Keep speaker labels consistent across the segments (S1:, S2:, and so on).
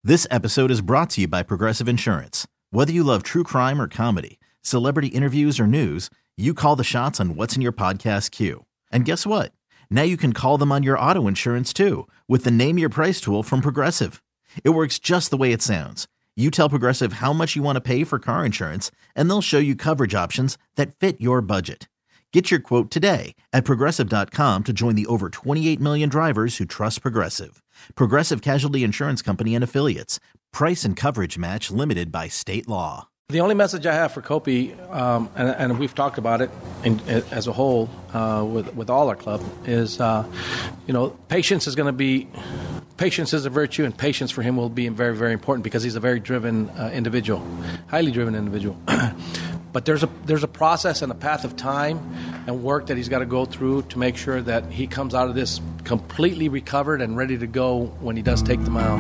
S1: This episode is brought to you by Progressive Insurance. Whether you love true crime or comedy, celebrity interviews or news, you call the shots on what's in your podcast queue. And guess what? Now you can call them on your auto insurance too with the Name Your Price tool from Progressive. It works just the way it sounds. You tell Progressive how much you want to pay for car insurance, and they'll show you coverage options that fit your budget. Get your quote today at Progressive.com to join the over 28 million drivers who trust Progressive. Progressive Casualty Insurance Company and Affiliates. Price and coverage match limited by state law.
S2: The only message I have for Kopi, and we've talked about it as a whole with all our club, is patience is going to be. Patience is a virtue, and patience for him will be very, very important because he's a very driven individual, highly driven individual. But there's a process and a path of time and work that he's got to go through to make sure that he comes out of this completely recovered and ready to go when he does take the mound.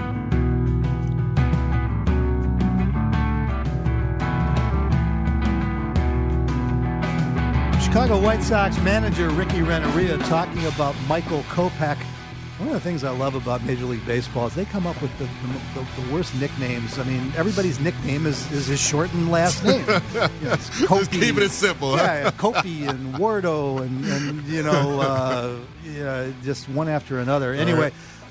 S3: Chicago White Sox manager Ricky Renteria talking about Michael Kopech. One of the things I love about Major League Baseball is they come up with the worst nicknames. I mean, everybody's nickname is his shortened last name.
S4: Just keeping it simple.
S3: Yeah, Kopi and Wardo and just one after another. Anyway,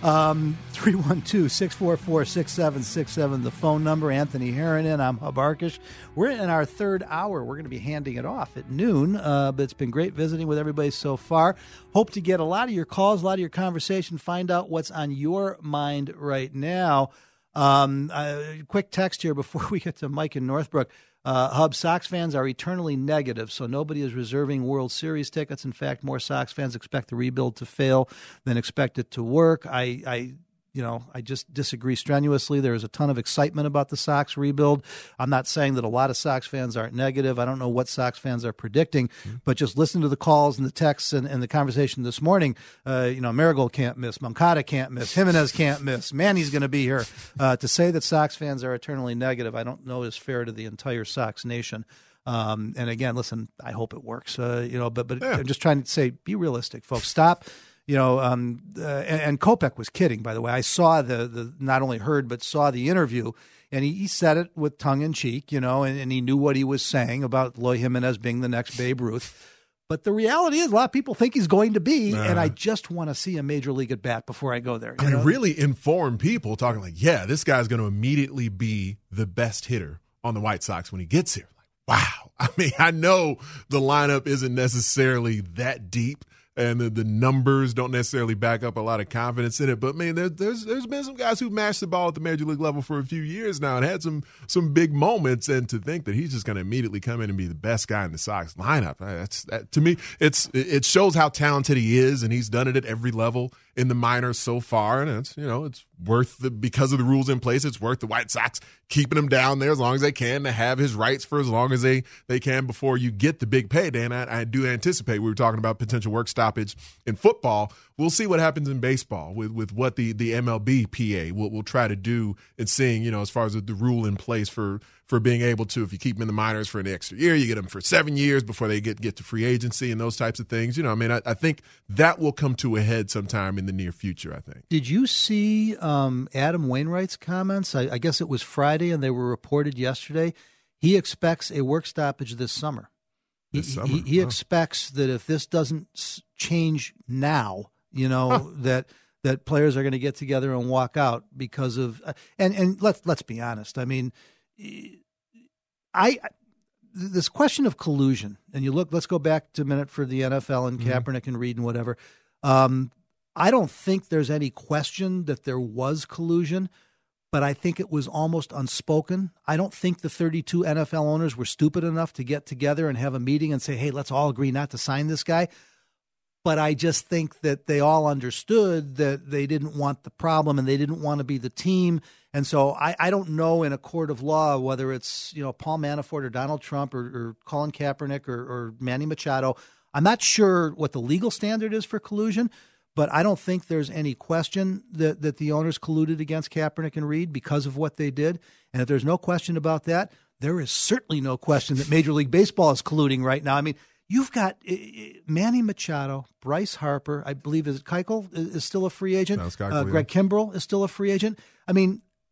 S3: 312-644-6767, the phone number. Anthony Herron, I'm Hub Arkush. We're in our third hour. We're going to be handing it off at noon, but it's been great visiting with everybody so far. Hope to get a lot of your calls, a lot of your conversation, find out what's on your mind right now. Quick text here before we get to Mike in Northbrook. Hub, Sox fans are eternally negative, so nobody is reserving World Series tickets. In fact, more Sox fans expect the rebuild to fail than expect it to work. I just disagree strenuously. There is a ton of excitement about the Sox rebuild. I'm not saying that a lot of Sox fans aren't negative. I don't know what Sox fans are predicting, but just listen to the calls and the texts and the conversation this morning. Marigold can't miss. Moncada can't miss. Jimenez can't miss. Manny's going to be here. To say that Sox fans are eternally negative, I don't know is fair to the entire Sox nation. And again, listen, I hope it works. But I'm just trying to say, be realistic, folks. Stop. And Kopech was kidding, by the way. I saw the not only heard, but saw the interview, and he said it with tongue in cheek, and he knew what he was saying about Eloy Jimenez being the next Babe Ruth. But the reality is a lot of people think he's going to be, and I just want to see a major league at bat before I go there.
S4: And really inform people, talking like, this guy's going to immediately be the best hitter on the White Sox when he gets here. Like, wow. I mean, I know the lineup isn't necessarily that deep, and the numbers don't necessarily back up a lot of confidence in it. But, man, there's been some guys who mashed the ball at the major league level for a few years now and had some big moments. And to think that he's just going to immediately come in and be the best guy in the Sox lineup, to me, it shows how talented he is, and he's done it at every level in the minors so far. And it's worth because of the rules in place, it's worth the White Sox keeping him down there as long as they can to have his rights for as long as they can before you get the big payday. And I do anticipate, we were talking about potential work stoppage in football. We'll see what happens in baseball with what the MLB PA will try to do and seeing, as far as the rule in place for being able to, if you keep them in the minors for an extra year, you get them for 7 years before they get to free agency and those types of things. I think that will come to a head sometime in the near future, I think.
S3: Did you see Adam Wainwright's comments? I guess it was Friday, and they were reported yesterday. He expects a work stoppage this summer. He expects that if this doesn't change now, that players are going to get together and walk out because of and let's be honest. I mean, this question of collusion, and let's go back to a minute for the NFL and Kaepernick and Reed and whatever. I don't think there's any question that there was collusion, but I think it was almost unspoken. I don't think the 32 NFL owners were stupid enough to get together and have a meeting and say, hey, let's all agree not to sign this guy. But I just think that they all understood that they didn't want the problem and they didn't want to be the team. And so I don't know in a court of law whether it's Paul Manafort or Donald Trump or Colin Kaepernick or Manny Machado. I'm not sure what the legal standard is for collusion, but I don't think there's any question that the owners colluded against Kaepernick and Reed because of what they did. And if there's no question about that, there is certainly no question that Major League Baseball is colluding right now. I mean, you've got Manny Machado, Bryce Harper, I believe, is Keuchel is still a free agent. Greg Kimbrell is still a free agent. I mean,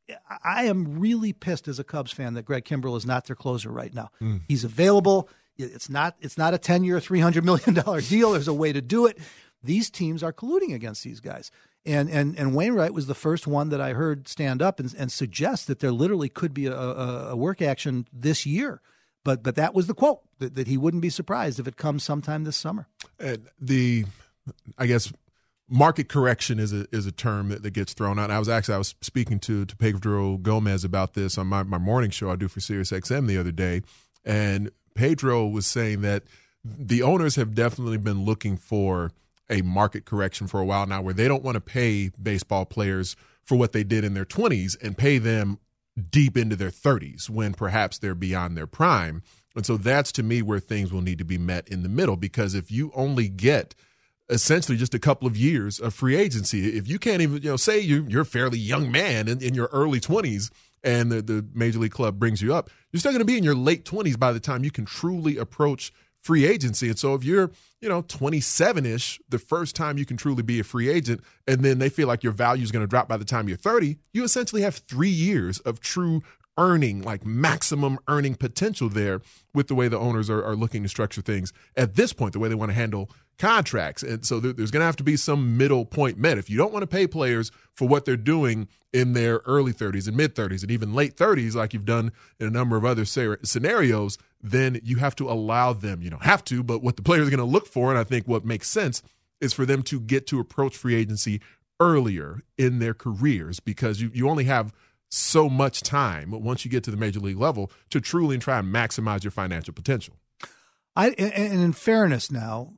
S3: I am really pissed as a Cubs fan that Greg Kimbrell is not their closer right now. He's available. It's not a 10-year, $300 million deal. There's a way to do it. These teams are colluding against these guys. And Wainwright was the first one that I heard stand up and suggest that there literally could be a work action this year. But that was the quote, that he wouldn't be surprised if it comes sometime this summer.
S4: And I guess market correction is a term that gets thrown out. I was speaking to Pedro Gomez about this on my morning show I do for SiriusXM the other day, and Pedro was saying that the owners have definitely been looking for a market correction for a while now, where they don't want to pay baseball players for what they did in their 20s and pay them deep into their 30s when perhaps they're beyond their prime. And so that's, to me, where things will need to be met in the middle, because if you only get essentially just a couple of years of free agency, if you can't even, say you're a fairly young man in your early 20s and the major league club brings you up, you're still going to be in your late 20s by the time you can truly approach free agency. And so if you're, 27-ish, the first time you can truly be a free agent, and then they feel like your value is going to drop by the time you're 30, you essentially have 3 years of true earning, like maximum earning potential there with the way the owners are looking to structure things at this point, the way they want to handle contracts. And so there's going to have to be some middle point met. If you don't want to pay players for what they're doing in their early 30s and mid 30s and even late 30s, like you've done in a number of other scenarios, then you have to allow them, you don't have to, but what the players are going to look for, and I think what makes sense, is for them to get to approach free agency earlier in their careers, because you only have so much time once you get to the major league level to truly try and maximize your financial potential.
S3: And in fairness now,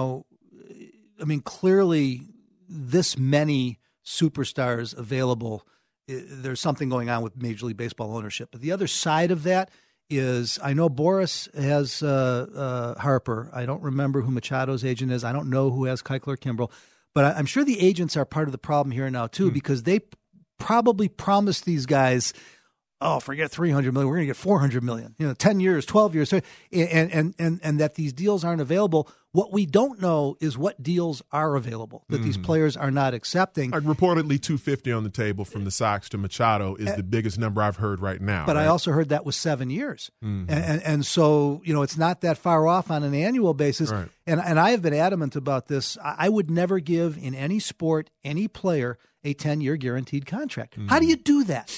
S3: clearly this many superstars available, there's something going on with Major League Baseball ownership. But the other side of that is, I know Boris has Harper. I don't remember who Machado's agent is. I don't know who has Keuchler Kimbrell. But I'm sure the agents are part of the problem here now, too, because they probably promised these guys, forget $300 million, we're going to get $400 million, 10 years, 12 years, and that these deals aren't available. What we don't know is what deals are available that these players are not accepting.
S4: Like reportedly $250 on the table from the Sox to Machado is the biggest number I've heard right now.
S3: But right? I also heard that was 7 years. And so, it's not that far off on an annual basis.
S4: Right.
S3: And I have been adamant about this. I would never give in any sport, any player, a 10-year guaranteed contract. How do you do that?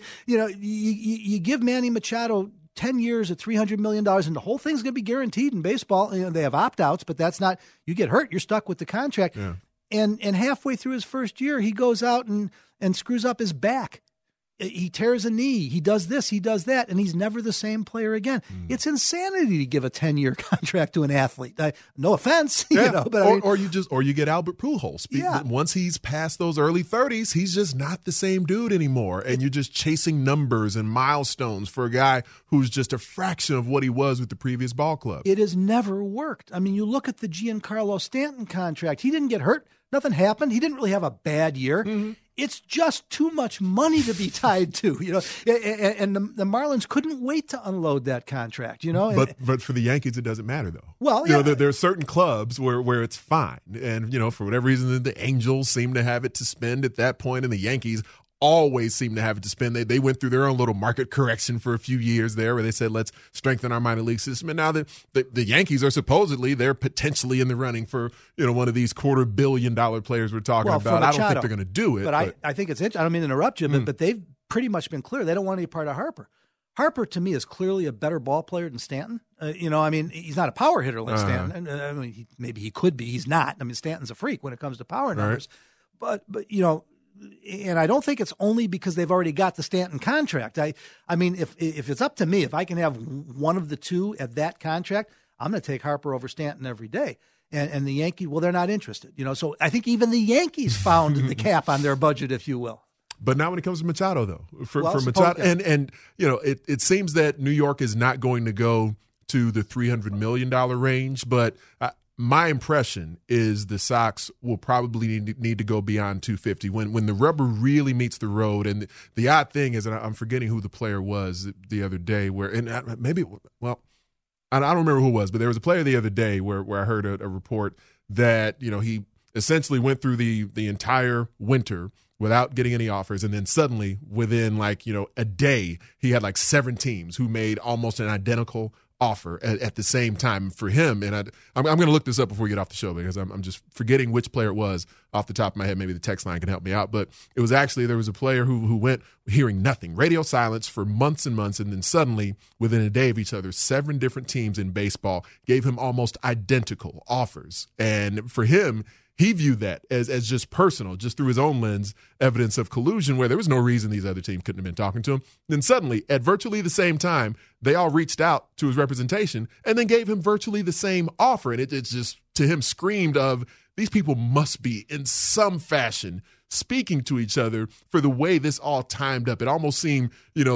S3: You give Manny Machado 10 years at $300 million, and the whole thing's going to be guaranteed in baseball. They have opt-outs, but that's not, you get hurt, you're stuck with the contract.
S4: Yeah.
S3: And halfway through his first year, he goes out and screws up his back. He tears a knee. He does this, he does that, and he's never the same player again. It's insanity to give a 10-year contract to an athlete. No offense, but
S4: or you get Albert Pujols.
S3: Yeah.
S4: Once he's past those early 30s, he's just not the same dude anymore, and you're just chasing numbers and milestones for a guy who's just a fraction of what he was with the previous ball club.
S3: It has never worked. You look at the Giancarlo Stanton contract. He didn't get hurt. Nothing happened. He didn't really have a bad year. It's just too much money to be tied to, and the Marlins couldn't wait to unload that contract,
S4: But for the Yankees, it doesn't matter, though.
S3: Well, yeah.
S4: There are certain clubs where it's fine. And, for whatever reason, the Angels seem to have it to spend at that point, and the Yankees always seem to have it to spend. They went through their own little market correction for a few years there where they said, let's strengthen our minor league system. And now the Yankees are they're potentially in the running for, one of these $250 million players we're talking about. I don't think they're going to do it.
S3: But I think it's interesting. I don't mean to interrupt you, but they've pretty much been clear. They don't want to be part of Harper. Harper, to me, is clearly a better ball player than Stanton. He's not a power hitter like Stanton. Maybe he could be. He's not. Stanton's a freak when it comes to power numbers. Right. But and I don't think it's only because they've already got the Stanton contract. If it's up to me, if I can have one of the two at that contract, I'm going to take Harper over Stanton every day. And the Yankees, they're not interested. So I think even the Yankees found the cap on their budget, if you will.
S4: But not when it comes to Machado, though. For Machado, and it seems that New York is not going to go to the $300 million range, but my impression is the Sox will probably need to go beyond 250 when the rubber really meets the road. And the odd thing is, and I'm forgetting who the player was the other day, I don't remember who it was, but there was a player the other day where I heard a report that he essentially went through the entire winter without getting any offers. And then suddenly within a day, he had 7 teams who made almost an identical offer at the same time for him. And I'm going to look this up before we get off the show because I'm just forgetting which player it was off the top of my head. Maybe the text line can help me out. But it was actually, there was a player who went hearing nothing, radio silence for months and months. And then suddenly within a day of each other, 7 different teams in baseball gave him almost identical offers. And for him, he viewed that as just personal, just through his own lens, evidence of collusion where there was no reason these other teams couldn't have been talking to him. Then suddenly, at virtually the same time, they all reached out to his representation and then gave him virtually the same offer. And it's just, to him, screamed of, these people must be in some fashion speaking to each other for the way this all timed up. It almost seemed,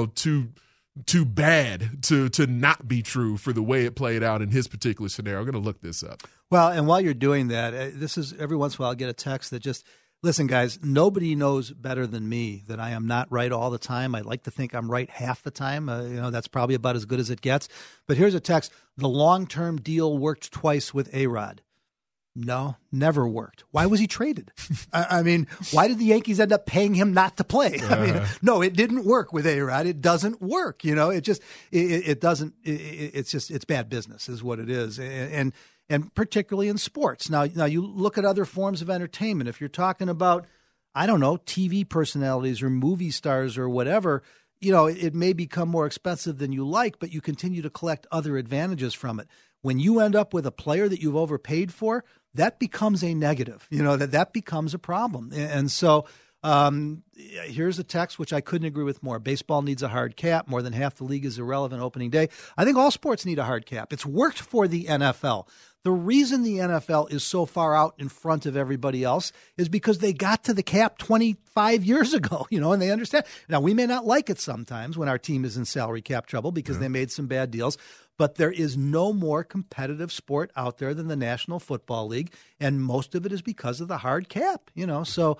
S4: too bad to not be true for the way it played out in his particular scenario. I'm going to look this up.
S3: Well, and while you're doing that, this is every once in a while I get a text that just, listen, guys, nobody knows better than me that I am not right all the time. I like to think I'm right half the time. That's probably about as good as it gets. But here's a text. The long-term deal worked twice with A-Rod. No, never worked. Why was he traded? I mean, why did the Yankees end up paying him not to play? I mean, no, it didn't work with A-Rod. It doesn't work. It just, it doesn't, it's bad business is what it is. And particularly in sports. Now you look at other forms of entertainment. If you're talking about, I don't know, TV personalities or movie stars or whatever, it may become more expensive than you like, but you continue to collect other advantages from it. When you end up with a player that you've overpaid for, that becomes a negative, that becomes a problem. And so here's a text, which I couldn't agree with more. Baseball needs a hard cap. More than half the league is irrelevant opening day. I think all sports need a hard cap. It's worked for the NFL. The reason the NFL is so far out in front of everybody else is because they got to the cap 25 years ago, and they understand. Now, we may not like it sometimes when our team is in salary cap trouble because they made some bad deals, but there is no more competitive sport out there than the National Football League, and most of it is because of the hard cap, So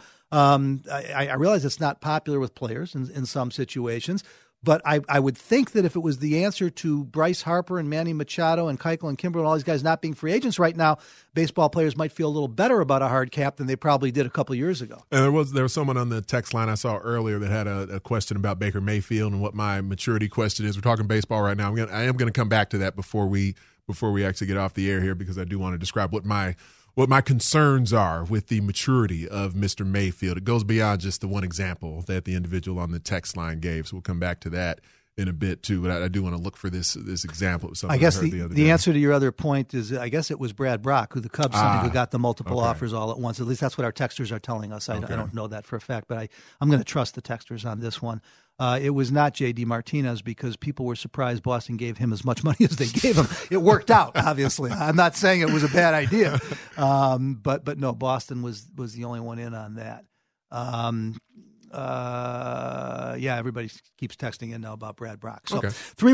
S3: I realize it's not popular with players in some situations, but I would think that if it was the answer to Bryce Harper and Manny Machado and Keuchel and Kimbrel and all these guys not being free agents right now, baseball players might feel a little better about a hard cap than they probably did a couple of years ago.
S4: And there was someone on the text line I saw earlier that had a question about Baker Mayfield and what my maturity question is. We're talking baseball right now. I am going to come back to that before we actually get off the air here because I do want to describe what my concerns are with the maturity of Mr. Mayfield. It goes beyond just the one example that the individual on the text line gave. So we'll come back to that in a bit too. But I do want to look for this example.
S3: I guess the answer to your other point is, I guess it was Brad Brock, who the Cubs signed, who got the multiple offers all at once. At least that's what our texters are telling us. I don't know that for a fact, but I'm going to trust the texters on this one. It was not J.D. Martinez because people were surprised Boston gave him as much money as they gave him. It worked out, obviously. I'm not saying it was a bad idea, but no, Boston was the only one in on that. Everybody keeps texting in now about Brad Brock. So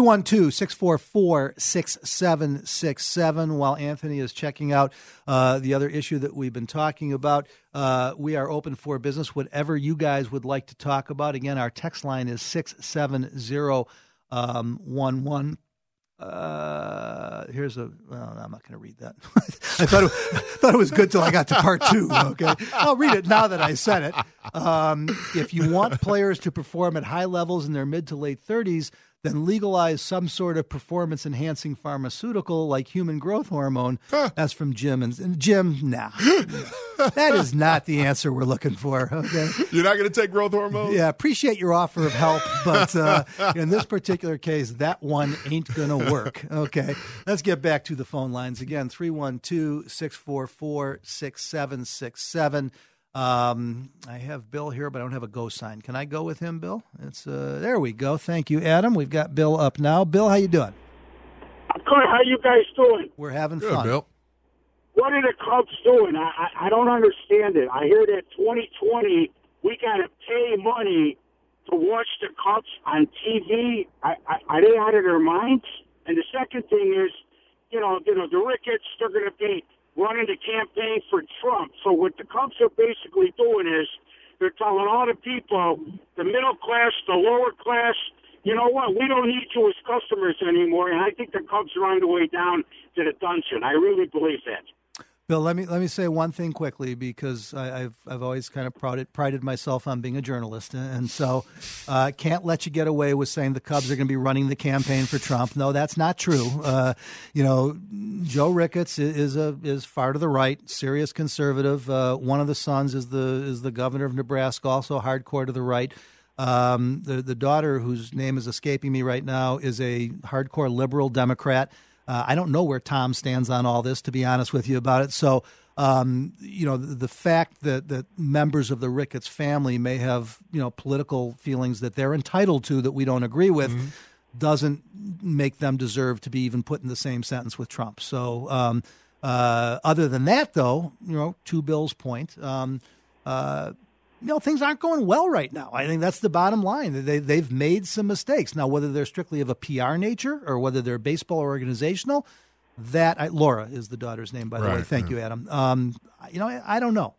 S3: 312-644-6767 while Anthony is checking out the other issue that we've been talking about. We are open for business, whatever you guys would like to talk about. Again, our text line is 67011. I'm not going to read that. I thought it was good till I got to part 2. Okay. I'll read it now that I said it. If you want players to perform at high levels in their mid to late 30s, then legalize some sort of performance-enhancing pharmaceutical like human growth hormone. That's from Jim. And Jim, nah. That is not the answer we're looking for. Okay,
S4: you're not going to take growth hormone?
S3: Yeah, appreciate your offer of help, but in this particular case, that one ain't going to work. Okay, let's get back to the phone lines again. 312-644-6767. I have Bill here, but I don't have a go sign. Can I go with him, Bill? It's there we go. Thank you, Adam. We've got Bill up now. Bill, how you doing?
S5: I'm good. How you guys doing?
S3: We're having
S4: good,
S3: fun.
S4: Bill.
S5: What are the Cubs doing? I don't understand it. I hear that 2020 we got to pay money to watch the Cubs on TV. Are they out of their minds? And the second thing is, the Ricketts, they're going to be running the campaign for Trump. So what the Cubs are basically doing is they're telling all the people, the middle class, the lower class, you know what, we don't need you as customers anymore. And I think the Cubs are on the way down to the dungeon. I really believe that.
S3: Bill, let me say one thing quickly, because I've always kind of prided myself on being a journalist, and so can't let you get away with saying the Cubs are going to be running the campaign for Trump. No, that's not true. Joe Ricketts is far to the right, serious conservative. One of the sons is the governor of Nebraska, also hardcore to the right. The daughter, whose name is escaping me right now, is a hardcore liberal Democrat. I don't know where Tom stands on all this, to be honest with you about it. So, the fact that members of the Ricketts family may have, political feelings that they're entitled to that we don't agree with doesn't make them deserve to be even put in the same sentence with Trump. So, other than that, though, to Bill's point, things aren't going well right now. I think that's the bottom line. They've made some mistakes. Now, whether they're strictly of a PR nature or whether they're baseball or organizational, Laura is the daughter's name, by the way. Thank you, Adam. I don't know.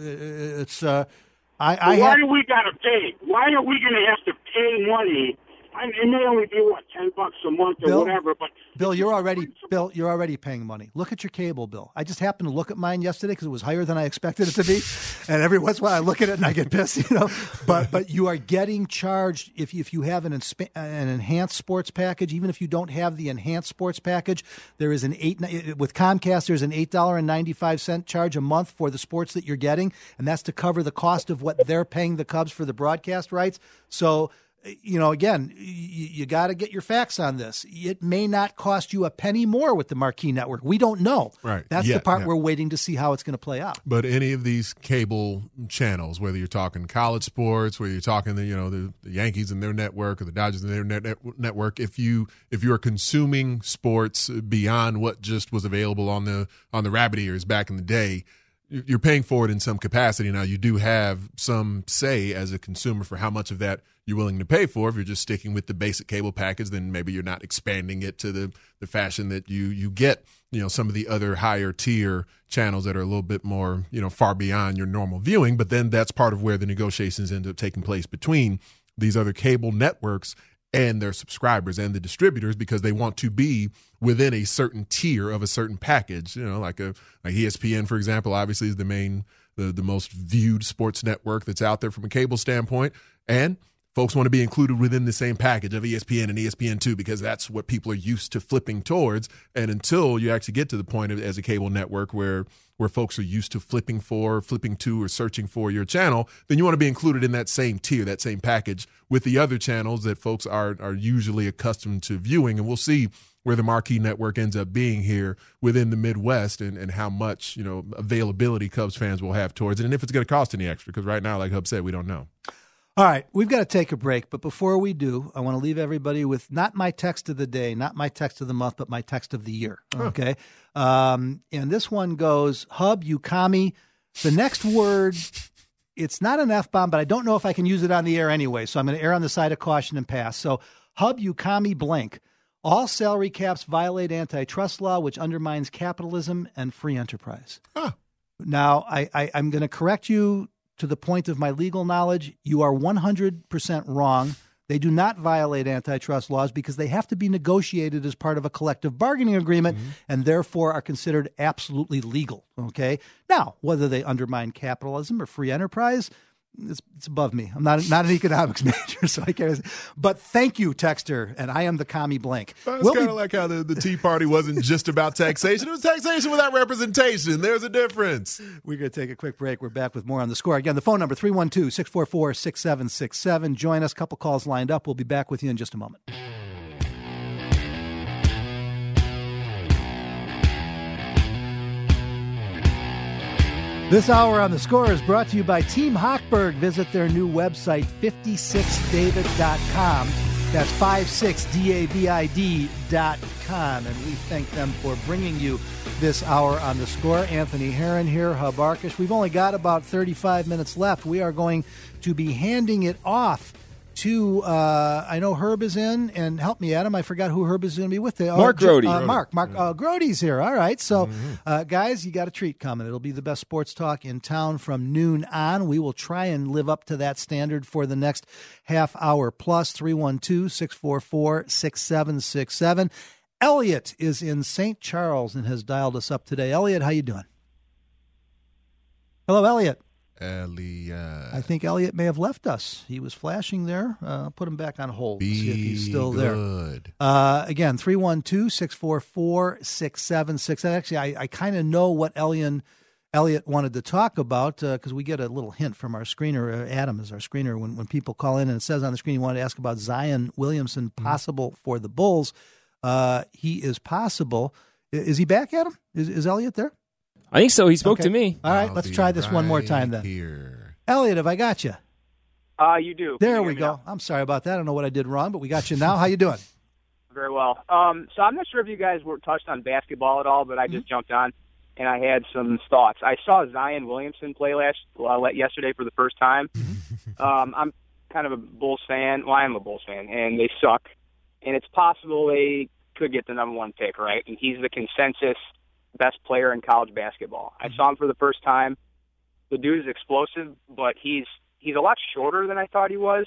S5: Why do we got to pay? Why are we going to have to pay money? It may only be $10 a month or whatever, but
S3: Bill, you're already paying money. Look at your cable bill. I just happened to look at mine yesterday because it was higher than I expected it to be, and every once in a while I look at it and I get pissed, But you are getting charged if you have an enhanced sports package. Even if you don't have the enhanced sports package, there is with Comcast. There's an $8.95 charge a month for the sports that you're getting, and that's to cover the cost of what they're paying the Cubs for the broadcast rights. So, again, you got to get your facts on this. It may not cost you a penny more with the Marquee Network. We don't know.
S4: Right.
S3: That's the part we're waiting to see how it's going to play out.
S4: But any of these cable channels, whether you're talking college sports, whether you're talking the Yankees and their network or the Dodgers and their network, if you are consuming sports beyond what just was available on the rabbit ears back in the day, you're paying for it in some capacity. Now, you do have some say as a consumer for how much of that you're willing to pay for. If you're just sticking with the basic cable package, then maybe you're not expanding it to the fashion that you get, some of the other higher tier channels that are a little bit more, far beyond your normal viewing. But then that's part of where the negotiations end up taking place between these other cable networks and their subscribers and the distributors, because they want to be within a certain tier of a certain package. Like ESPN, for example, obviously is the most viewed sports network that's out there from a cable standpoint. And folks want to be included within the same package of ESPN and ESPN2 because that's what people are used to flipping towards. And until you actually get to the point as a cable network where folks are used to flipping to, or searching for your channel, then you want to be included in that same tier, that same package with the other channels that folks are usually accustomed to viewing. And we'll see where the Marquee Network ends up being here within the Midwest and how much, availability Cubs fans will have towards it, and if it's going to cost any extra, because right now, like Hub said, we don't know.
S3: All right, we've got to take a break, but before we do, I want to leave everybody with not my text of the day, not my text of the month, but my text of the year, okay? And this one goes, Hub, you commie. The next word, it's not an F-bomb, but I don't know if I can use it on the air anyway, so I'm going to err on the side of caution and pass. So, Hub, you commie blank. All salary caps violate antitrust law, which undermines capitalism and free enterprise. Now, I'm going to correct you to the point of my legal knowledge. You are 100% wrong. They do not violate antitrust laws because they have to be negotiated as part of a collective bargaining agreement and therefore are considered absolutely legal. Okay. Now, whether they undermine capitalism or free enterprise, it's above me. I'm not an economics major, so I can't. But thank you, Texter, and I am the commie blank.
S4: It's kind of like how the Tea Party wasn't just about taxation. It was taxation without representation. There's a difference.
S3: We're going to take a quick break. We're back with more on The Score. Again, the phone number, 312-644-6767. Join us. A couple calls lined up. We'll be back with you in just a moment. This hour on The Score is brought to you by Team Hochberg. Visit their new website, 56david.com. That's 56david.com. And we thank them for bringing you this hour on The Score. Anthony Herron here, Hub Arkush. We've only got about 35 minutes left. We are going to be handing it off to, I know Herb is in, and help me, Adam, I forgot who Herb is going to be with today.
S6: Mark Grody.
S3: Mark Grody's here. All right. So, guys, you got a treat coming. It'll be the best sports talk in town from noon on. We will try and live up to that standard for the next half hour plus. 312-644-6767. Elliot is in St. Charles and has dialed us up today. Elliot, how you doing? Hello, Elliot.
S4: Elliot.
S3: I think Elliot may have left us. He was flashing there. Put him back on hold. See if he's still
S4: good.
S3: there. Again, 312-644-6767. Actually, I kind of know what Elliot wanted to talk about because we get a little hint from our screener. Adam is our screener. When people call in and it says on the screen he wanted to ask about Zion Williamson possible for the Bulls. He is possible. Is he back, Adam? Is Elliot there?
S6: I think so. He spoke to me.
S3: All right, let's try this one more time then.
S4: Here.
S3: Elliot, have I got you?
S7: You do.
S3: There we go. I'm sorry about that. I don't know what I did wrong, but we got you now. How you doing?
S7: Very well. So I'm not sure if you guys were touched on basketball at all, but I just jumped on and I had some thoughts. I saw Zion Williamson play yesterday for the first time. I'm kind of a Bulls fan. Well, I am a Bulls fan, and they suck. And it's possible they could get the number one pick, right? And he's the consensus best player in college basketball. I saw him for the first time. The dude is explosive, but he's a lot shorter than I thought he was.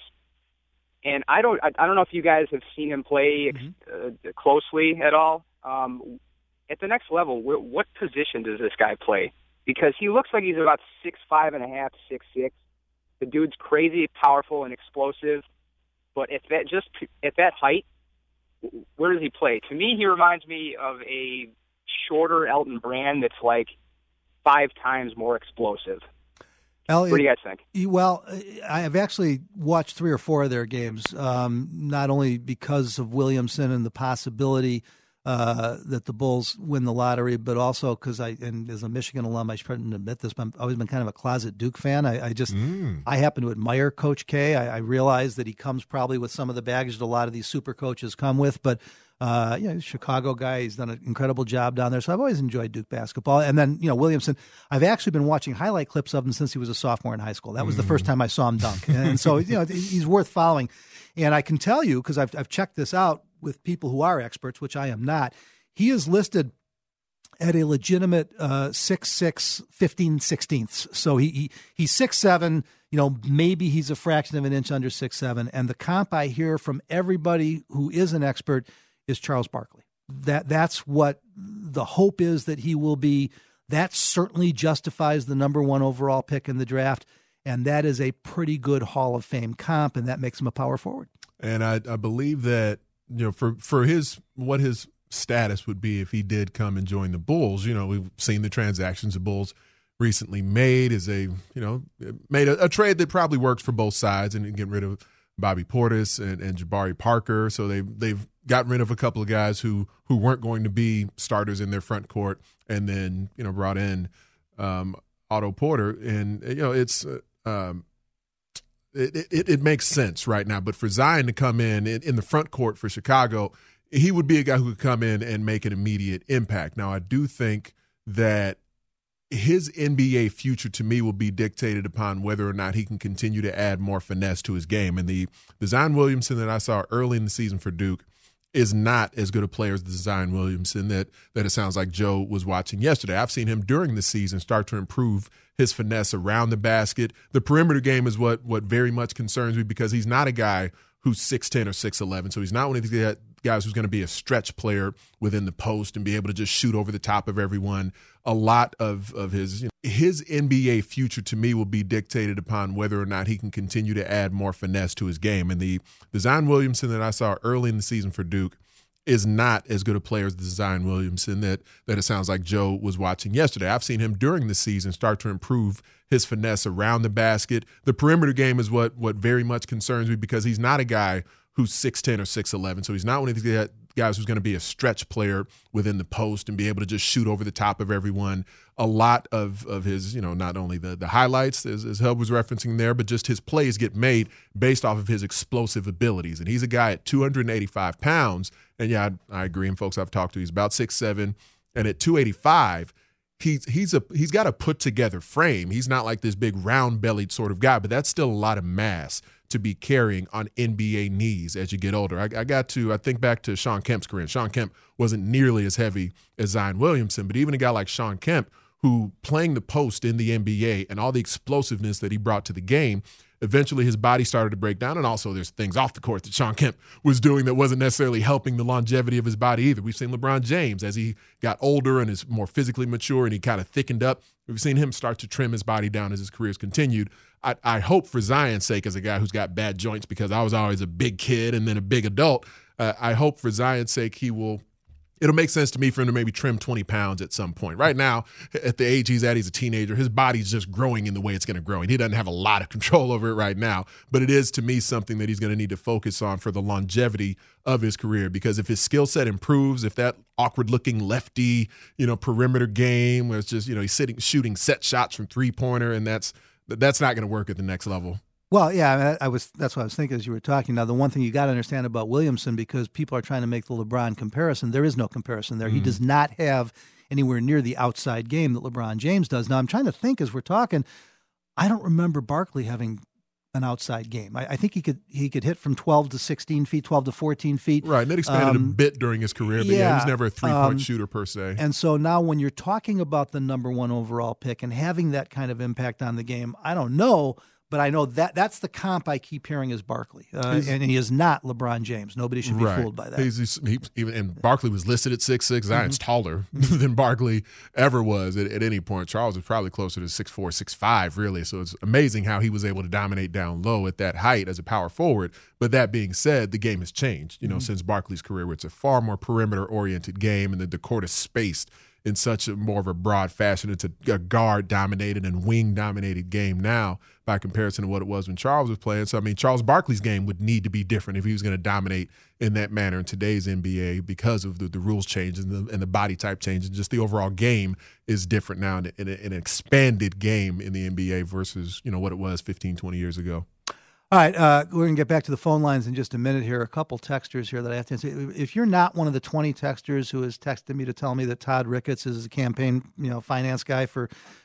S7: And I don't know if you guys have seen him play closely at all. At the next level, what position does this guy play? Because he looks like he's about 6'5.5", 6'6". The dude's crazy, powerful, and explosive. But at that height, where does he play? To me, he reminds me of a shorter Elton Brand that's like 5 times more explosive.
S3: Elliot,
S7: what do you guys think?
S3: Well, I have actually watched 3 or 4 of their games, not only because of Williamson and the possibility that the Bulls win the lottery, but also because and as a Michigan alum, I shouldn't admit this, but I've always been kind of a closet Duke fan. I happen to admire Coach K. I realize that he comes probably with some of the baggage that a lot of these super coaches come with, but he's a Chicago guy. He's done an incredible job down there. So I've always enjoyed Duke basketball. And then, Williamson, I've actually been watching highlight clips of him since he was a sophomore in high school. That was the first time I saw him dunk. And so, he's worth following. And I can tell you, because I've checked this out with people who are experts, which I am not, he is listed at a legitimate 6'6", 15/16. So he's 6'7", maybe he's a fraction of an inch under 6'7". And the comp I hear from everybody who is an expert is Charles Barkley. That's what the hope is that he will be. That certainly justifies the number 1 overall pick in the draft. And that is a pretty good Hall of Fame comp, and that makes him a power forward.
S4: And I believe that, for his status would be if he did come and join the Bulls. We've seen the transactions the Bulls recently made made a trade that probably works for both sides and getting rid of Bobby Portis and Jabari Parker. So they've gotten rid of a couple of guys who weren't going to be starters in their front court, and then brought in Otto Porter, and it makes sense right now. But for Zion to come in the front court for Chicago, he would be a guy who could come in and make an immediate impact. Now, I do think that his NBA future, to me, will be dictated upon whether or not he can continue to add more finesse to his game. And the Zion Williamson that I saw early in the season for Duke is not as good a player as the Zion Williamson that it sounds like Joe was watching yesterday. I've seen him during the season start to improve his finesse around the basket. The perimeter game is what very much concerns me, because he's not a guy who's 6'10" or 6'11", so he's not one of these guys who's going to be a stretch player within the post and be able to just shoot over the top of everyone. A lot of his NBA future, to me, will be dictated upon whether or not he can continue to add more finesse to his game. And the Zion Williamson that I saw early in the season for Duke is not as good a player as the Zion Williamson that it sounds like Joe was watching yesterday. I've seen him during the season start to improve his finesse around the basket. The perimeter game is what very much concerns me, because he's not a guy who's 6'10" or 6'11", so he's not one of these guys who's going to be a stretch player within the post and be able to just shoot over the top of everyone. A lot of his, not only the highlights, as Hub was referencing there, but just his plays get made based off of his explosive abilities. And he's a guy at 285 pounds, and yeah, I agree, and folks I've talked to, he's about 6'7", and at 285, he's got a put-together frame. He's not like this big round-bellied sort of guy, but that's still a lot of mass to be carrying on NBA knees as you get older. I think back to Shawn Kemp's career. Shawn Kemp wasn't nearly as heavy as Zion Williamson, but even a guy like Shawn Kemp, who playing the post in the NBA and all the explosiveness that he brought to the game, eventually his body started to break down. And also there's things off the court that Shawn Kemp was doing that wasn't necessarily helping the longevity of his body either. We've seen LeBron James as he got older and is more physically mature and he kind of thickened up. We've seen him start to trim his body down as his career's continued. I hope for Zion's sake, as a guy who's got bad joints because I was always a big kid and then a big adult, I hope for Zion's sake it'll make sense to me for him to maybe trim 20 pounds at some point. Right now, at the age he's at, he's a teenager. His body's just growing in the way it's going to grow. And he doesn't have a lot of control over it right now. But it is, to me, something that he's going to need to focus on for the longevity of his career. Because if his skill set improves, if that awkward-looking lefty, perimeter game where it's just, he's shooting set shots from three-pointer, and that's not going to work at the next level.
S3: Well, yeah, that's what I was thinking as you were talking. Now, the one thing you got to understand about Williamson, because people are trying to make the LeBron comparison, there is no comparison there. He does not have anywhere near the outside game that LeBron James does. Now, I'm trying to think as we're talking, I don't remember Barkley having an outside game. I think he could hit from 12 to 16 feet, 12 to 14 feet.
S4: Right, and that expanded a bit during his career, but he was never a three-point shooter per se.
S3: And so now when you're talking about the number one overall pick and having that kind of impact on the game, I don't know, but I know that's the comp I keep hearing is Barkley, and he is not LeBron James. Nobody should be fooled by that.
S4: And Barkley was listed at 6'6". Zion's taller than Barkley ever was at any point. Charles was probably closer to 6'4", 6'5", really. So it's amazing how he was able to dominate down low at that height as a power forward. But that being said, the game has changed, since Barkley's career, where it's a far more perimeter-oriented game, and the court is spaced in such a more of a broad fashion. It's a guard-dominated and wing-dominated game now by comparison to what it was when Charles was playing. So, Charles Barkley's game would need to be different if he was going to dominate in that manner in today's NBA because of the rules changes and the body type changes. Just the overall game is different now in an expanded game in the NBA versus, what it was 15, 20 years ago.
S3: All right, we're going to get back to the phone lines in just a minute here. A couple texters here that I have to answer. If you're not one of the 20 texters who has texted me to tell me that Todd Ricketts is a campaign, finance guy for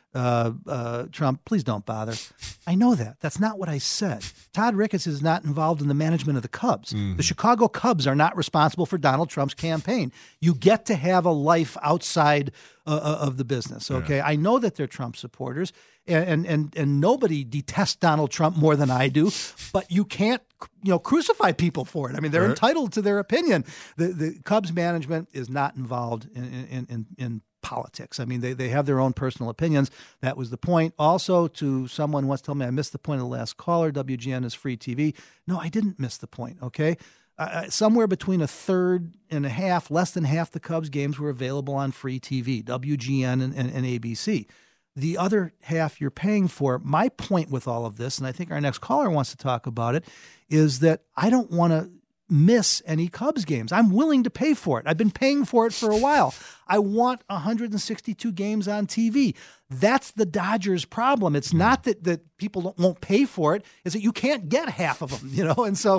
S3: Trump, please don't bother. I know that. That's not what I said. Todd Ricketts is not involved in the management of the Cubs. The Chicago Cubs are not responsible for Donald Trump's campaign. You get to have a life outside of the business, okay? Yeah. I know that they're Trump supporters, and nobody detests Donald Trump more than I do, but you can't crucify people for it. They're entitled to their opinion. The Cubs management is not involved in politics. They have their own personal opinions. That was the point. Also, to someone who once told me I missed the point of the last caller, WGN is free TV. No, I didn't miss the point, okay? Somewhere between a third and a half, less than half the Cubs games were available on free TV, WGN and ABC. The other half you're paying for. My point with all of this, and I think our next caller wants to talk about it, is that I don't want to miss any Cubs games. I'm willing to pay for it. I've been paying for it for a while. I want 162 games on TV. That's the Dodgers' problem. It's not that people won't pay for it. It's that you can't get half of them, And so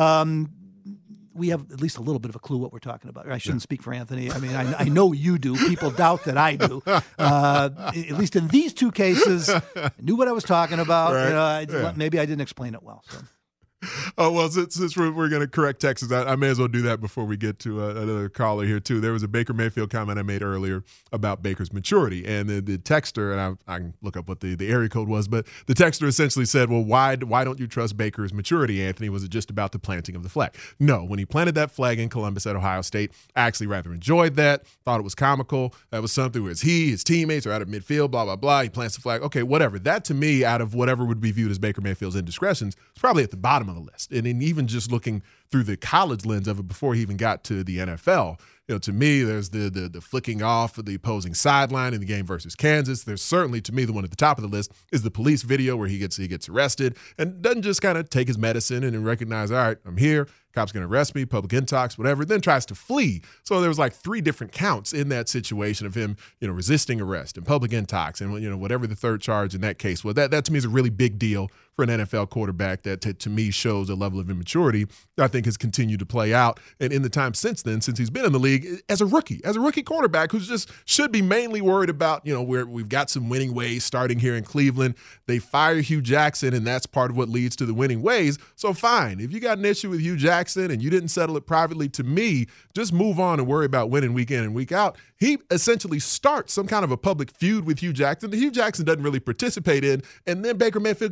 S3: we have at least a little bit of a clue what we're talking about. I shouldn't speak for Anthony. I know you do. People doubt that I do. At least in these two cases, I knew what I was talking about. Right. Maybe I didn't explain it well. So.
S4: Oh, well, since we're going to correct Texas, I may as well do that before we get to another caller here, too. There was a Baker Mayfield comment I made earlier about Baker's maturity. And the texter, and I can look up what the area code was, but the texter essentially said, well, why don't you trust Baker's maturity, Anthony? Was it just about the planting of the flag? No, when he planted that flag in Columbus at Ohio State, I actually rather enjoyed that, thought it was comical. That was something where his teammates are out of midfield, blah, blah, blah. He plants the flag. Okay, whatever. That, to me, out of whatever would be viewed as Baker Mayfield's indiscretions, is probably at the bottom of the list. And in even just looking through the college lens of it before he even got to the NFL, to me, there's the flicking off of the opposing sideline in the game versus Kansas. There's certainly, to me, the one at the top of the list is the police video where he gets arrested and doesn't just kind of take his medicine and recognize, all right, I'm here. Cop's going to arrest me, public intox, whatever, then tries to flee. So there was like 3 different counts in that situation of him, resisting arrest and public intox and, whatever the third charge in that case was. That to me is a really big deal for an NFL quarterback that to me shows a level of immaturity that I think has continued to play out. And in the time since then, since he's been in the league as a rookie quarterback who's just should be mainly worried about, where we've got some winning ways starting here in Cleveland. They fire Hugh Jackson, and that's part of what leads to the winning ways. So fine, if you got an issue with Hugh Jackson and you didn't settle it privately, to me, just move on and worry about winning week in and week out. He essentially starts some kind of a public feud with Hugh Jackson that Hugh Jackson doesn't really participate in, and then Baker Mayfield gets just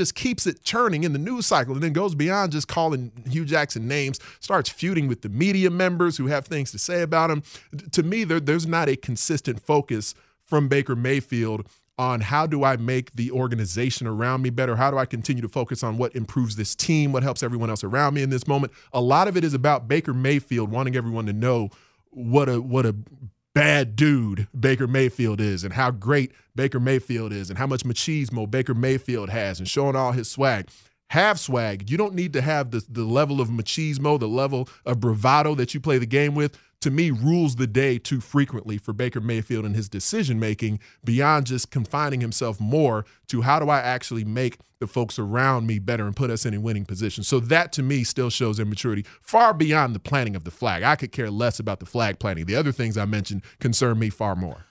S4: just keeps it churning in the news cycle and then goes beyond just calling Hugh Jackson names, starts feuding with the media members who have things to say about him. To me, there's not a consistent focus from Baker Mayfield on how do I make the organization around me better? How do I continue to focus on what improves this team, what helps everyone else around me in this moment? A lot of it is about Baker Mayfield wanting everyone to know what a bad dude Baker Mayfield is and how great Baker Mayfield is and how much machismo Baker Mayfield has and showing all his swag. Have swag. You don't need to have the level of machismo, the level of bravado that you play the game with. To me, rules the day too frequently for Baker Mayfield and his decision-making beyond just confining himself more to how do I actually make the folks around me better and put us in a winning position. So that, to me, still shows immaturity far beyond the planting of the flag. I could care less about the flag planting. The other things I mentioned concern me far more.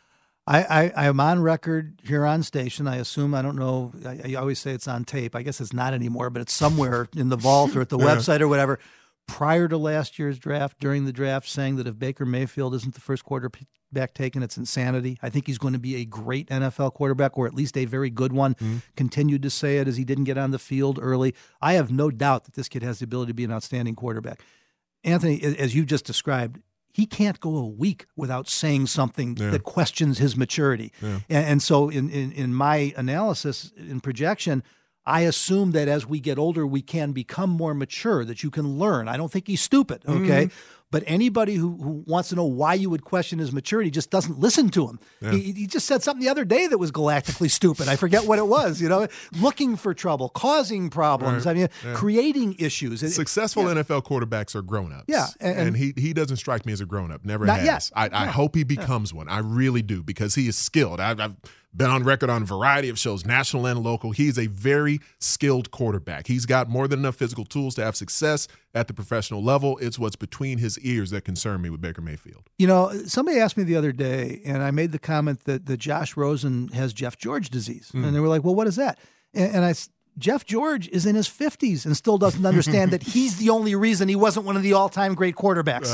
S3: I am on record here on station. I assume, I don't know, I always say it's on tape. I guess it's not anymore, but it's somewhere in the vault or at the website or whatever. Prior to last year's draft, during the draft, saying that if Baker Mayfield isn't the first quarterback taken, it's insanity. I think he's going to be a great NFL quarterback, or at least a very good one. Continued to say it as he didn't get on the field early. I have no doubt that this kid has the ability to be an outstanding quarterback. Anthony, as you just described, he can't go a week without saying something that questions his maturity. And so in my analysis, in projection, I assume that as we get older, we can become more mature, that you can learn. I don't think he's stupid, okay? But anybody who wants to know why you would question his maturity just doesn't listen to him. Yeah. He just said something the other day that was galactically stupid. I forget what it was, looking for trouble, causing problems, creating issues.
S4: Successful NFL quarterbacks are grown-ups.
S3: Yeah.
S4: And he doesn't strike me as a grown-up, never
S3: not
S4: has.
S3: Yet.
S4: I hope he becomes one. I really do, because he is skilled. I've been on record on a variety of shows, national and local. He's a very skilled quarterback. He's got more than enough physical tools to have success at the professional level. It's what's between his ears that concern me with Baker Mayfield.
S3: Somebody asked me the other day, and I made the comment that Josh Rosen has Jeff George disease. And they were like, well, what is that? And Jeff George is in his 50s and still doesn't understand that he's the only reason he wasn't one of the all-time great quarterbacks,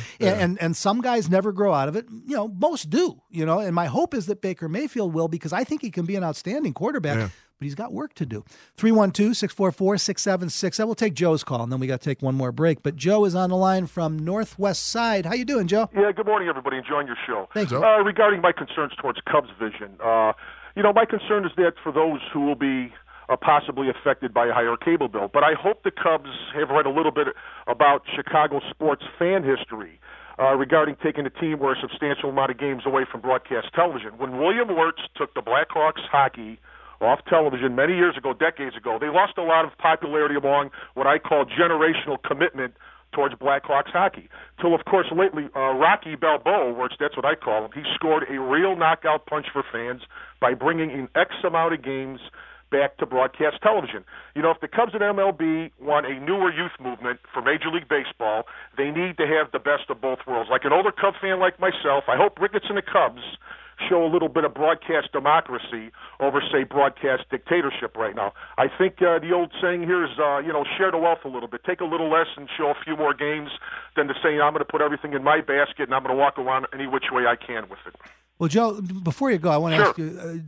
S3: and some guys never grow out of it. Most do, and my hope is that Baker Mayfield will, because I think he can be an outstanding quarterback, but he's got work to do. 312-644-6767. We'll take Joe's call, and then we got to take one more break. But Joe is on the line from Northwest Side. How you doing, Joe?
S8: Yeah, good morning, everybody. Enjoying your show.
S3: Thanks, Joe.
S8: Regarding my concerns towards Cubs vision, my concern is that for those who will be possibly affected by a higher cable bill. But I hope the Cubs have read a little bit about Chicago sports fan history regarding taking a team where a substantial amount of games away from broadcast television. When William Wirtz took the Blackhawks hockey off television many years ago, decades ago, they lost a lot of popularity along what I call generational commitment towards Blackhawks hockey. Till, of course, lately, Rocky Balboa, which that's what I call him, he scored a real knockout punch for fans by bringing in X amount of games back to broadcast television. If the Cubs and MLB want a newer youth movement for Major League Baseball, they need to have the best of both worlds. Like an older Cub fan like myself, I hope Ricketts and the Cubs show a little bit of broadcast democracy over, say, broadcast dictatorship right now. I think the old saying here is, share the wealth a little bit. Take a little less and show a few more games than to say, I'm going to put everything in my basket and I'm going to walk around any which way I can with it.
S3: Well, Joe, before you go, I want to ask you,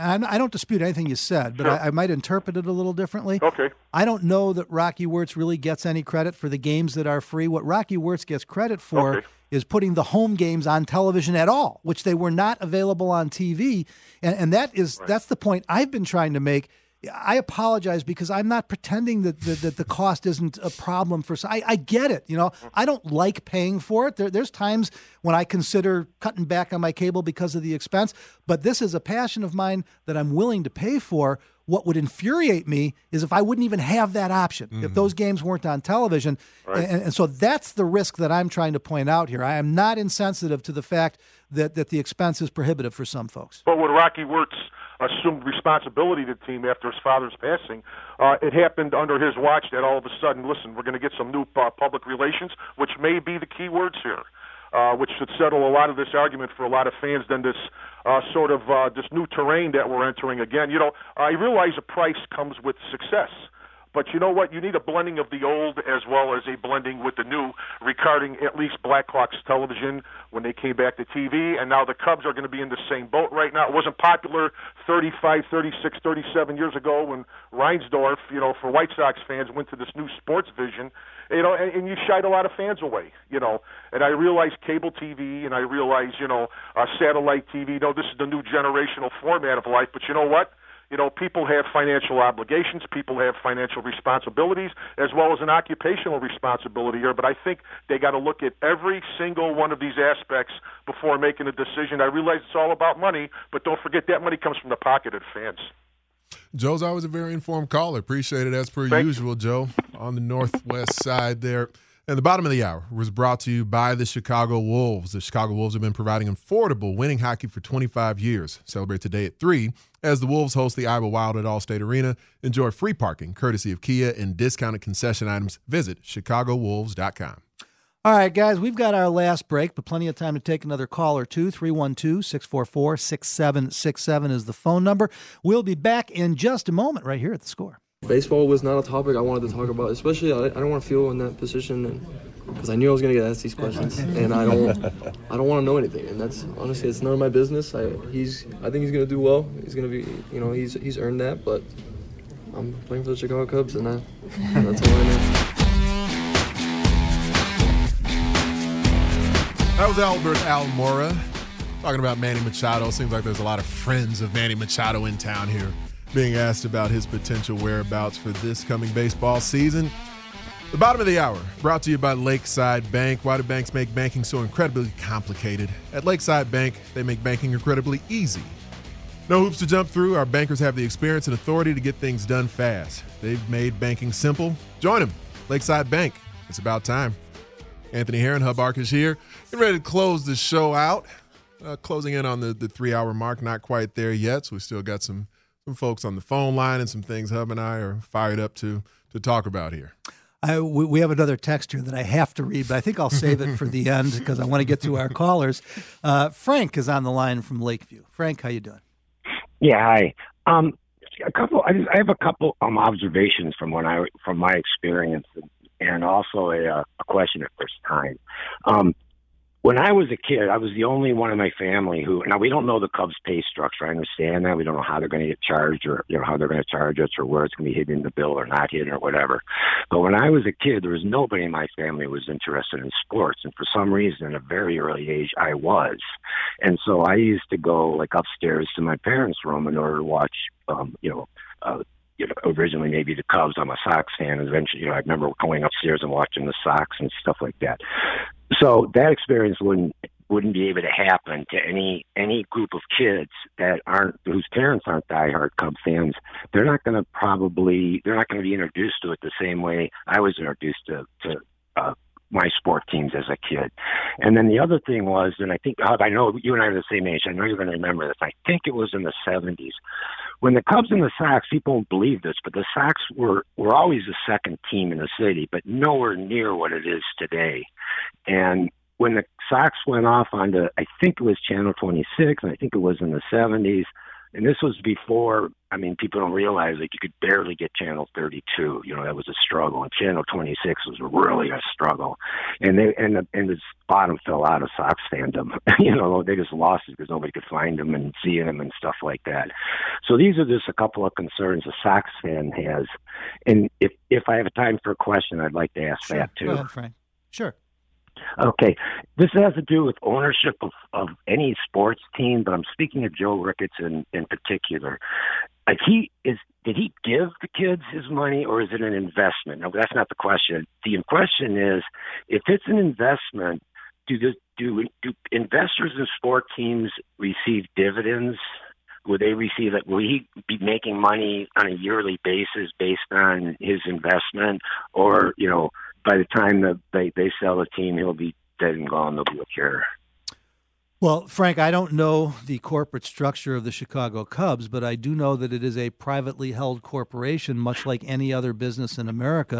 S3: I don't dispute anything you said, but I might interpret it a little differently.
S8: Okay.
S3: I don't know that Rocky Wirtz really gets any credit for the games that are free. What Rocky Wirtz gets credit for is putting the home games on television at all, which they were not available on TV. And that's the point I've been trying to make. I apologize because I'm not pretending that the cost isn't a problem for. I get it. I don't like paying for it. There's times when I consider cutting back on my cable because of the expense. But this is a passion of mine that I'm willing to pay for. What would infuriate me is if I wouldn't even have that option, if those games weren't on television. Right. And so that's the risk that I'm trying to point out here. I am not insensitive to the fact that the expense is prohibitive for some folks.
S8: But when Rocky Wirtz assumed responsibility to the team after his father's passing, it happened under his watch that all of a sudden, listen, we're going to get some new public relations, which may be the key words here, which should settle a lot of this argument for a lot of fans than this this new terrain that we're entering again. I realize a price comes with success, But you know what? You need a blending of the old as well as a blending with the new regarding at least Blackhawks television when they came back to TV. And now the Cubs are going to be in the same boat right now. It wasn't popular 35, 36, 37 years ago when Reinsdorf, for White Sox fans, went to this new sports vision, and you shied a lot of fans away, And I realize cable TV and I realize, satellite TV, this is the new generational format of life. But you know what? People have financial obligations, people have financial responsibilities, as well as an occupational responsibility here. But I think they got to look at every single one of these aspects before making a decision. I realize it's all about money, but don't forget that money comes from the pocket of fans.
S4: Joe's always a very informed caller. Appreciate it as per usual, Joe, on the northwest side there. And the bottom of the hour was brought to you by the Chicago Wolves. The Chicago Wolves have been providing affordable winning hockey for 25 years. Celebrate today at 3 as the Wolves host the Iowa Wild at Allstate Arena. Enjoy free parking, courtesy of Kia, and discounted concession items. Visit ChicagoWolves.com.
S3: All right, guys, we've got our last break, but plenty of time to take another call or two. 312-644-6767 is the phone number. We'll be back in just a moment right here at The Score.
S9: Baseball was not a topic I wanted to talk about, especially I don't want to feel in that position because I knew I was going to get asked these questions, and I don't want to know anything. And that's honestly, it's none of my business. I think he's going to do well. He's going to be, he's earned that. But I'm playing for the Chicago Cubs, and that's all I know.
S4: That was Albert Almora talking about Manny Machado. Seems like there's a lot of friends of Manny Machado in town here, being asked about his potential whereabouts for this coming baseball season. The bottom of the hour, brought to you by Lakeside Bank. Why do banks make banking so incredibly complicated? At Lakeside Bank, they make banking incredibly easy. No hoops to jump through. Our bankers have the experience and authority to get things done fast. They've made banking simple. Join them. Lakeside Bank. It's about time. Anthony Herron, Hub Arkush here. Getting ready to close the show out. Closing in on the 3-hour mark. Not quite there yet, so we still got some folks on the phone line and some things Hub and I are fired up to talk about here.
S3: We have another text here that I have to read, but I think I'll save it for the end because I want to get to our callers. Frank is on the line from Lakeview. Frank, how you doing?
S10: Yeah, hi. I have a couple observations from my experience, and also a question at first time. When I was a kid, I was the only one in my family who, now we don't know the Cubs pay structure. I understand that. We don't know how they're going to get charged or, how they're going to charge us or where it's going to be hidden in the bill or not hidden or whatever. But when I was a kid, there was nobody in my family who was interested in sports. And for some reason, at a very early age, I was. And so I used to go upstairs to my parents' room in order to watch, originally maybe the Cubs. I'm a Sox fan. Eventually, I remember going upstairs and watching the Sox and stuff like that. So that experience wouldn't be able to happen to any group of kids whose parents aren't diehard Cub fans. They're not going to be introduced to it the same way I was introduced to my sport teams as a kid. And then the other thing was, and I think, I know you and I are the same age. I know you're going to remember this. I think it was in the 70s. When the Cubs and the Sox, people don't believe this, but the Sox were always the second team in the city, but nowhere near what it is today. And when the Sox went off onto, I think it was Channel 26, and I think it was in the 70s, and this was before, people don't realize you could barely get Channel 32. That was a struggle. And Channel 26 was really a struggle. And the bottom fell out of Sox fandom. They just lost it because nobody could find them and see them and stuff like that. So these are just a couple of concerns a Sox fan has. And if I have time for a question, I'd like to ask that too.
S3: Go ahead, Frank. Sure.
S10: Okay. This has to do with ownership of any sports team, but I'm speaking of Joe Ricketts in particular. Did he give the kids his money, or is it an investment? No, that's not the question. The question is, if it's an investment, do investors in sport teams receive dividends? Will they receive it? Will he be making money on a yearly basis based on his investment, or by the time they sell the team, he'll be dead and gone. Nobody will care.
S3: Well, Frank, I don't know the corporate structure of the Chicago Cubs, but I do know that it is a privately held corporation, much like any other business in America.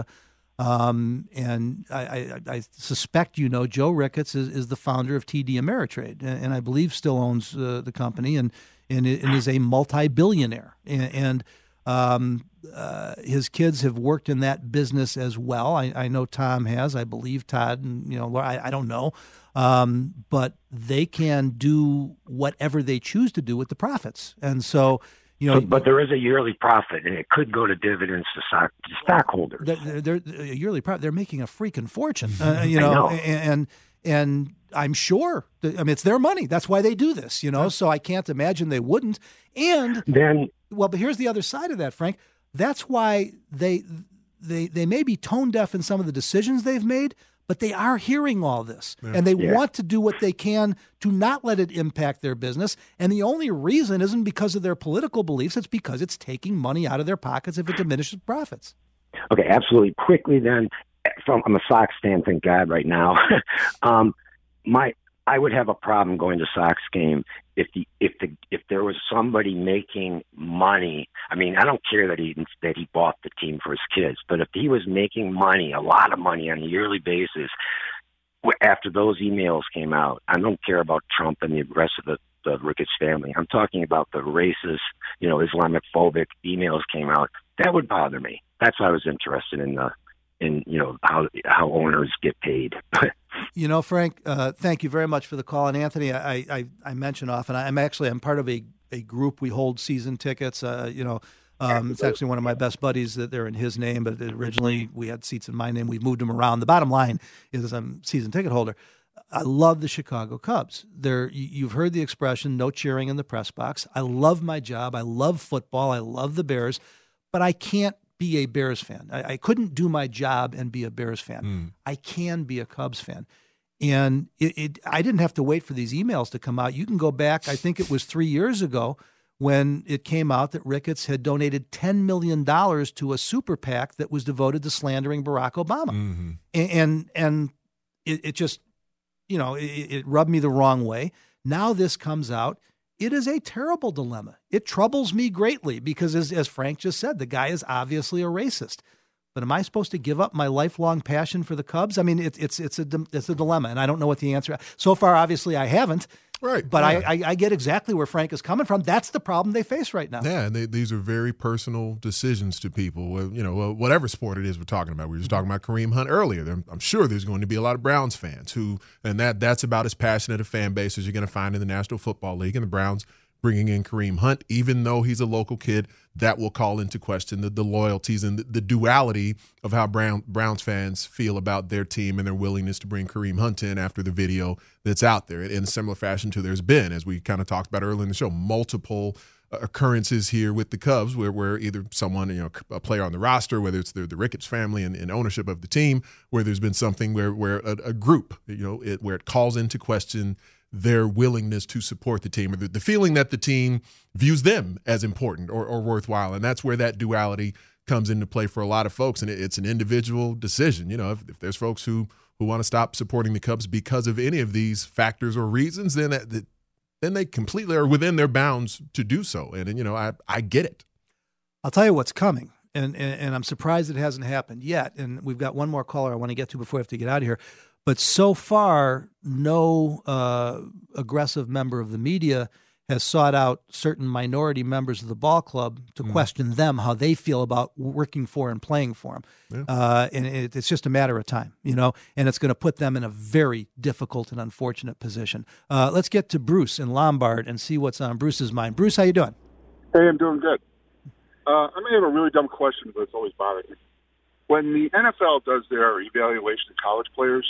S3: And I suspect Joe Ricketts is the founder of TD Ameritrade, and I believe still owns the company and is a multi-billionaire. And His kids have worked in that business as well. I know Tom has. I believe Todd, and I don't know, but they can do whatever they choose to do with the profits, and so.
S10: But there is a yearly profit, and it could go to dividends to stockholders.
S3: They're a yearly profit. They're making a freaking forttion, and I'm sure. It's their money. That's why they do this, So I can't imagine they wouldn't. And then, but here's the other side of that, Frank. That's why they may be tone deaf in some of the decisions they've made, but they are hearing all this, and they want to do what they can to not let it impact their business. And the only reason isn't because of their political beliefs. It's because it's taking money out of their pockets if it diminishes profits.
S10: Okay, absolutely. Quickly then, I'm a Sox fan, thank God, right now. I would have a problem going to Sox game if there was somebody making money. I mean, I don't care that he bought the team for his kids, but if he was making money, a lot of money on a yearly basis, after those emails came out, I don't care about Trump and the rest of the Ricketts family. I'm talking about the racist, Islamophobic emails came out. That would bother me. That's why I was interested in how owners get paid.
S3: Frank, thank you very much for the call. And Anthony, I mention often, I'm part of a group. We hold season tickets. It's actually one of my best buddies that they're in his name, but originally we had seats in my name. We moved them around. The bottom line is I'm a season ticket holder. I love the Chicago Cubs. You've heard the expression, no cheering in the press box. I love my job. I love football. I love the Bears, but I can't be a Bears fan. I couldn't do my job and be a Bears fan. I can be a Cubs fan. And I didn't have to wait for these emails to come out. You can go back, I think it was 3 years ago, when it came out that Ricketts had donated $10 million to a super PAC that was devoted to slandering Barack Obama. Mm-hmm. And it just, it rubbed me the wrong way. Now this comes out. It is a terrible dilemma. It troubles me greatly because, as Frank just said, the guy is obviously a racist. But am I supposed to give up my lifelong passion for the Cubs? I mean, it's a dilemma, and I don't know what the answer is. So far, obviously, I haven't.
S4: Right.
S3: But I get exactly where Frank is coming from. That's the problem they face right now.
S4: Yeah, and these are very personal decisions to people. Whatever sport it is we're talking about. We were just talking about Kareem Hunt earlier. I'm sure there's going to be a lot of Browns fans that's about as passionate a fan base as you're going to find in the National Football League. And the Browns bringing in Kareem Hunt, even though he's a local kid, that will call into question the loyalties and the duality of how Browns fans feel about their team and their willingness to bring Kareem Hunt in after the video that's out there. In a similar fashion to there's been, as we kind of talked about earlier in the show, multiple occurrences here with the Cubs where either someone, a player on the roster, whether it's the Ricketts family and ownership of the team, where there's been something where a group, where it calls into question their willingness to support the team, or the feeling that the team views them as important or worthwhile. And that's where that duality comes into play for a lot of folks. And it's an individual decision. If there's folks who want to stop supporting the Cubs because of any of these factors or reasons, then they completely are within their bounds to do so. And I get it.
S3: I'll tell you what's coming. And I'm surprised it hasn't happened yet. And we've got one more caller I want to get to before I have to get out of here. But so far, no aggressive member of the media has sought out certain minority members of the ball club to question them, how they feel about working for and playing for them. Yeah. And it's just a matter of time, and it's going to put them in a very difficult and unfortunate position. Let's get to Bruce in Lombard and see what's on Bruce's mind. Bruce, how you doing?
S11: Hey, I'm doing good. I may have a really dumb question, but it's always bothered me. When the NFL does their evaluation of college players,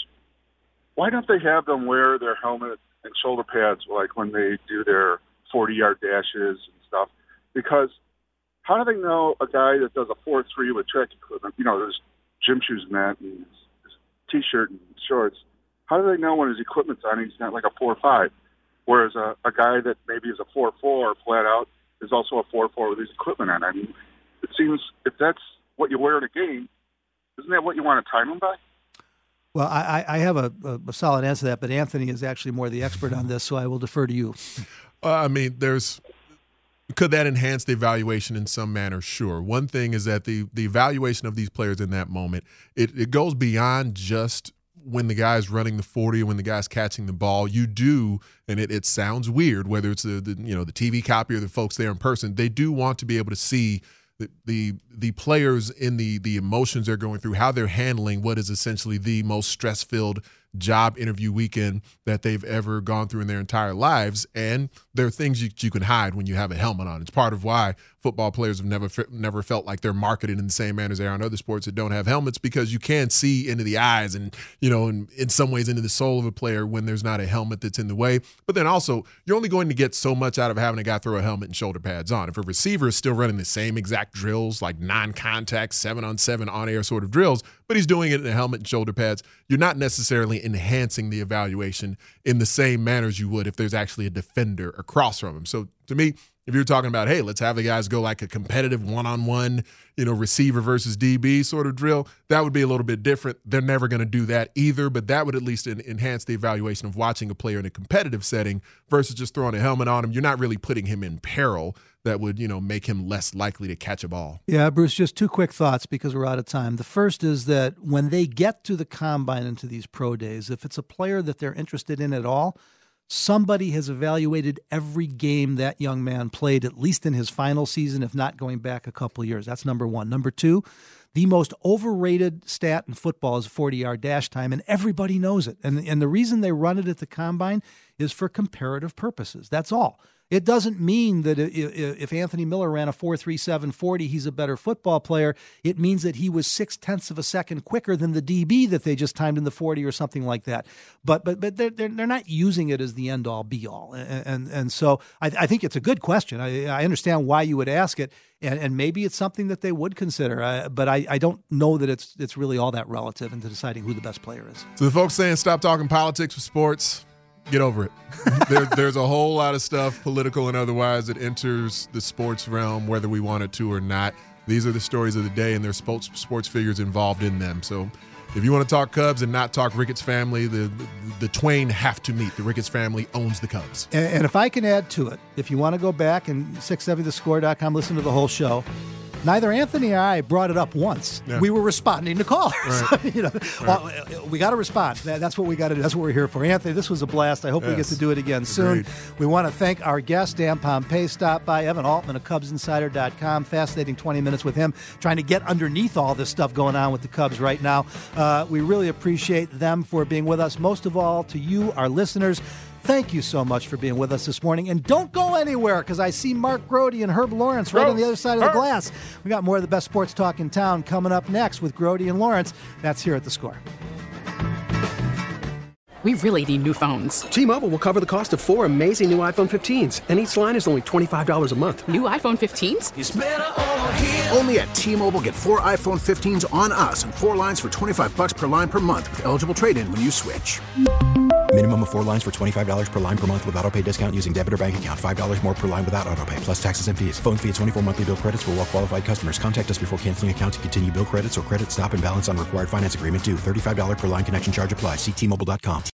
S11: why don't they have them wear their helmet and shoulder pads like when they do their 40-yard dashes and stuff? Because how do they know a guy that does a 4.3 with track equipment, there's gym shoes and that, and his T-shirt and shorts, how do they know when his equipment's on he's not like a 4.5? Whereas a guy that maybe is a 4.4 flat out is also a 4.4 with his equipment on. I mean, it seems if that's what you wear in a game, isn't that what you want to time them by?
S3: Well, I have a solid answer to that, but Anthony is actually more the expert on this, so I will defer to you.
S4: Could that enhance the evaluation in some manner? Sure. One thing is that the evaluation of these players in that moment, it goes beyond just when the guy's running the 40 or when the guy's catching the ball. You do, and it sounds weird, whether it's the TV copy or the folks there in person, they do want to be able to see the players in the emotions they're going through, how they're handling what is essentially the most stress-filled job interview weekend that they've ever gone through in their entire lives. And there are things you can hide when you have a helmet on. It's part of why football players have never felt like they're marketed in the same manner as they are in other sports that don't have helmets, because you can see into the eyes and, in some ways into the soul of a player when there's not a helmet that's in the way. But then also, you're only going to get so much out of having a guy throw a helmet and shoulder pads on. If a receiver is still running the same exact drills, like non-contact, 7-on-7 on-air sort of drills, but he's doing it in a helmet and shoulder pads, you're not necessarily enhancing the evaluation in the same manner as you would if there's actually a defender across from him. So to me, if you're talking about, hey, let's have the guys go like a competitive one-on-one, receiver versus DB sort of drill, that would be a little bit different. They're never going to do that either, but that would at least enhance the evaluation of watching a player in a competitive setting versus just throwing a helmet on him. You're not really putting him in peril that would, make him less likely to catch a ball.
S3: Yeah, Bruce, just two quick thoughts because we're out of time. The first is that when they get to the combine and to these pro days, if it's a player that they're interested in at all, somebody has evaluated every game that young man played, at least in his final season, if not going back a couple of years. That's number one. Number two, the most overrated stat in football is a 40-yard dash time, and everybody knows it. And the reason they run it at the combine is for comparative purposes. That's all. It doesn't mean that if Anthony Miller ran a 4.37 40, he's a better football player. It means that he was 0.6 of a second quicker than the DB that they just timed in the 40 or something like that. But they're not using it as the end all be all. And so I think it's a good question. I understand why you would ask it, and maybe it's something that they would consider. But I don't know that it's really all that relative into deciding who the best player is.
S4: So the folks saying stop talking politics with sports, get over it. There's a whole lot of stuff, political and otherwise, that enters the sports realm, whether we want it to or not. These are the stories of the day, and there's sports figures involved in them. So if you want to talk Cubs and not talk Ricketts family, the twain have to meet. The Ricketts family owns the Cubs.
S3: And if I can add to it, if you want to go back and 670thescore.com, listen to the whole show, neither Anthony or I brought it up once. Yeah. We were responding to callers. Right. Well, we got to respond. That's what we got to do. That's what we're here for. Anthony, this was a blast. I hope we get to do it again soon. We want to thank our guest, Dan Pompei, stopped by. Evan Altman of CubsInsider.com. Fascinating 20 minutes with him, trying to get underneath all this stuff going on with the Cubs right now. We really appreciate them for being with us. Most of all, to you, our listeners, thank you so much for being with us this morning. And don't go anywhere, because I see Mark Grody and Herb Lawrence right on the other side of the glass. We got more of the best sports talk in town coming up next with Grody and Lawrence. That's here at The Score.
S12: We really need new phones.
S13: T-Mobile will cover the cost of 4 amazing new iPhone 15s, and each line is only $25 a month.
S12: New iPhone 15s?
S14: It's better over here. Only at T-Mobile, get 4 iPhone 15s on us and 4 lines for $25 per line per month with eligible trade-in when you switch.
S15: Minimum of 4 lines for $25 per line per month with autopay discount using debit or bank account. $5 more per line without autopay, plus taxes and fees. Phone fee at 24 monthly bill credits for well-qualified customers. Contact us before canceling account to continue bill credits or credit stop and balance on required finance agreement due. $35 per line connection charge applies. See T-Mobile.com.